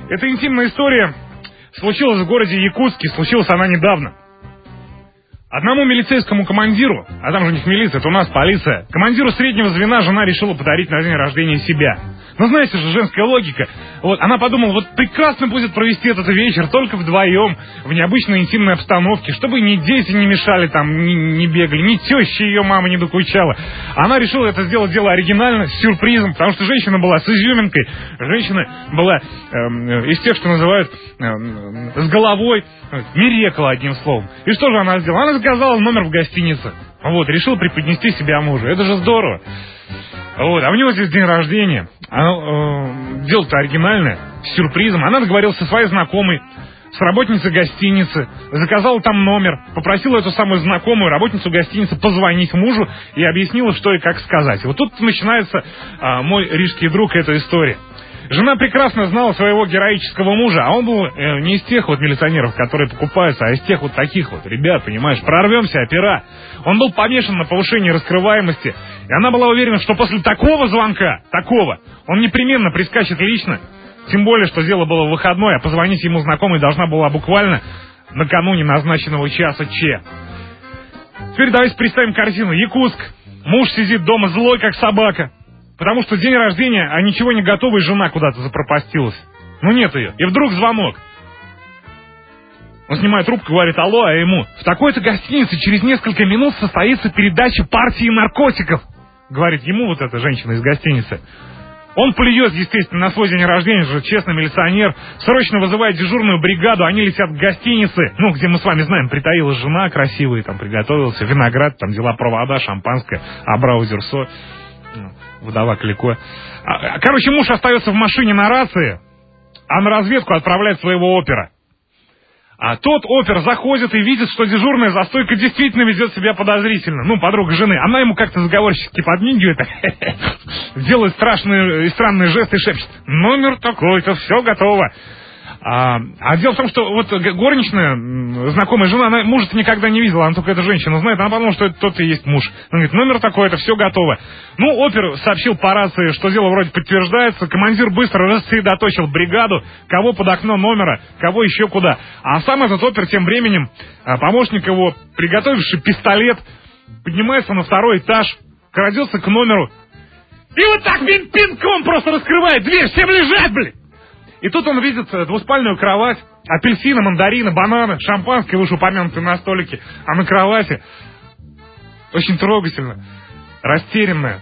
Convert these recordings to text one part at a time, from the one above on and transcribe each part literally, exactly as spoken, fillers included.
Эта интимная история случилась в городе Якутске, случилась она недавно. Одному милицейскому командиру, а там же у них милиция, это у нас полиция, командиру среднего звена жена решила подарить на день рождения себя. Ну, знаете же, женская логика. Вот, она подумала, вот прекрасно будет провести этот вечер только вдвоем, в необычной интимной обстановке, чтобы ни дети не мешали там, не, не бегали, ни теща ее мама не докучала. Она решила это сделать дело оригинально, с сюрпризом, потому что женщина была с изюминкой, женщина была эм, из тех, что называют эм, с головой, мерекала, одним словом. И что же она сделала? Она заказала номер в гостинице. Вот, решила преподнести себя мужу. Это же здорово. Вот, а у него здесь день рождения. Оно, э, дело-то оригинальное, с сюрпризом. Она договорилась со своей знакомой, с работницей гостиницы, заказала там номер, попросила эту самую знакомую работницу гостиницы позвонить мужу и объяснила, что и как сказать. И вот тут начинается э, мой рижский друг этой истории. Жена прекрасно знала своего героического мужа, а он был э, не из тех вот милиционеров, которые покупаются, а из тех вот таких вот, ребят, понимаешь, прорвемся, опера. Он был помешан на повышении раскрываемости, и она была уверена, что после такого звонка, такого, он непременно прискачет лично, тем более, что дело было в выходной, а позвонить ему знакомой должна была буквально накануне назначенного часа Че. Теперь давайте представим картину. Якутск, муж сидит дома злой, как собака. Потому что день рождения, а ничего не готово, и жена куда-то запропастилась. Ну нет ее. И вдруг звонок. Он снимает трубку, говорит: алло, а ему: в такой-то гостинице через несколько минут состоится передача партии наркотиков. Говорит ему вот эта женщина из гостиницы. Он плюет, естественно, на свой день рождения, же честный милиционер, срочно вызывает дежурную бригаду, они летят к гостинице, ну, где мы с вами знаем, притаилась жена красивая, там приготовился, виноград, там дела, провода, шампанское, абрау-дюрсо. Вдова Клико. Короче, муж остается в машине на рации, а на разведку отправляет своего опера. А тот опер заходит и видит, что дежурная за стойкой действительно ведет себя подозрительно. Ну, подруга жены. Она ему как-то заговорщически подмигивает, делает страшные и странные жесты и шепчет: номер такой-то, все готово. А, а дело в том, что вот горничная, знакомая жена, она мужа-то никогда не видела, она только эту женщину знает, она подумала, что это тот и есть муж. Она говорит: номер такой, это все готово. Ну, опер сообщил по рации, что дело вроде подтверждается, командир быстро рассредоточил бригаду, кого под окно номера, кого еще куда. А сам этот опер тем временем, помощник его, приготовивший пистолет, поднимается на второй этаж, крадется к номеру и вот так пинком просто раскрывает дверь: всем лежать, блин! И тут он видит двуспальную кровать, апельсины, мандарины, бананы, шампанское, вышеупомянутое на столике, а на кровати очень трогательно, растерянная,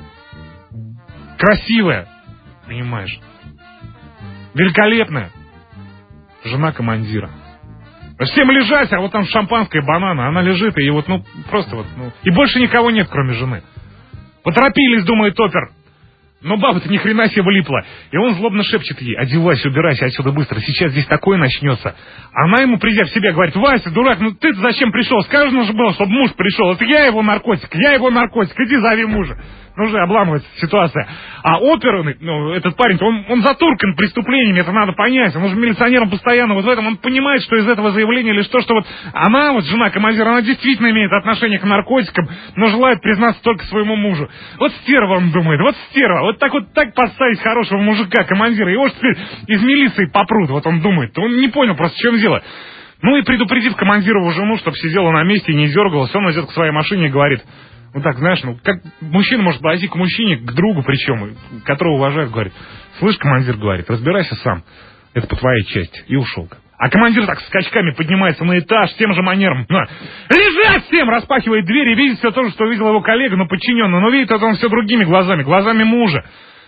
красивая, понимаешь, великолепная жена командира. Всем лежать, а вот там шампанское, бананы, она лежит, и вот, ну, просто вот, ну, и больше никого нет, кроме жены. Поторопились, думает опер. Но баба-то ни хрена себе влипла. И он злобно шепчет ей: одевайся, убирайся отсюда быстро, сейчас здесь такое начнется. Она ему, придя в себя, говорит: Вася, дурак, ну ты-то зачем пришел? Сказано же было, чтобы муж пришел. Это я его наркотик, я его наркотик, иди зови мужа. Ну, уже обламывается ситуация. А опер, ну, этот парень, он, он затуркан преступлениями, это надо понять. Он уже милиционером постоянно вот в этом. Он понимает, что из этого заявления лишь то, что вот она, вот жена командира, она действительно имеет отношение к наркотикам, но желает признаться только своему мужу. Вот стерва, он думает, вот стерва. Вот так вот так подставить хорошего мужика, командира. Его же теперь из милиции попрут, вот он думает. Он не понял просто, в чем дело. Ну и предупредив командирову жену, чтобы сидела на месте и не дергалась, он идет к своей машине и говорит: ну так, знаешь, ну как мужчина может подойти к мужчине, к другу причем, которого уважает, говорит: слышь, командир, говорит, разбирайся сам, это по твоей части. И ушел. А командир так скачками поднимается на этаж, тем же манером: на, лежать всем! Распахивает дверь и видит все то же, что видел его коллега, но подчиненный. Но видит это он все другими глазами, глазами мужа.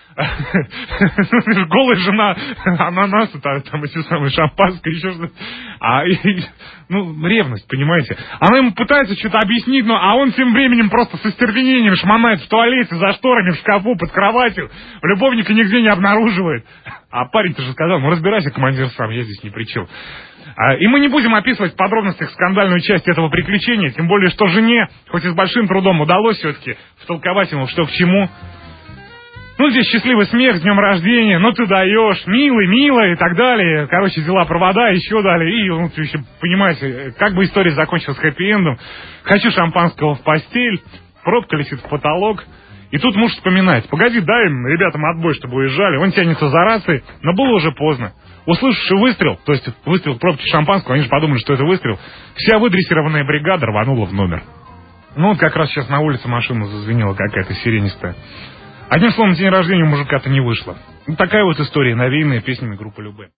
Голая жена, ананасы, там, там эти самые шампанское, еще что-то. А, и, ну, ревность, понимаете. Она ему пытается что-то объяснить, но, а он тем временем просто со стервенением шмонает в туалете, за шторами, в шкафу, под кроватью. Любовника нигде не обнаруживает. А парень-то же сказал: ну разбирайся, командир, сам, я здесь ни при чем. А, и мы не будем описывать в подробностях скандальную часть этого приключения, тем более, что жене, хоть и с большим трудом, удалось все-таки втолковать ему, что к чему. Ну, здесь счастливый смех, с днем рождения, ну ты даешь, милый, милый и так далее. Короче, дела, провода, еще далее. И, ну, еще, понимаете, как бы история закончилась хэппи-эндом. Хочу шампанского в постель, пробка летит в потолок. И тут муж вспоминает: погоди, дай им, ребятам отбой, чтобы уезжали. Он тянется за рацией, но было уже поздно. Услышавши выстрел, то есть выстрел в пробке шампанского, они же подумали, что это выстрел, вся выдрессированная бригада рванула в номер. Ну вот как раз сейчас на улице машина зазвенела какая-то сиренистая. Одним словом, день рождения у мужика-то не вышло. Ну, такая вот история, навеянная песнями группы Любэ.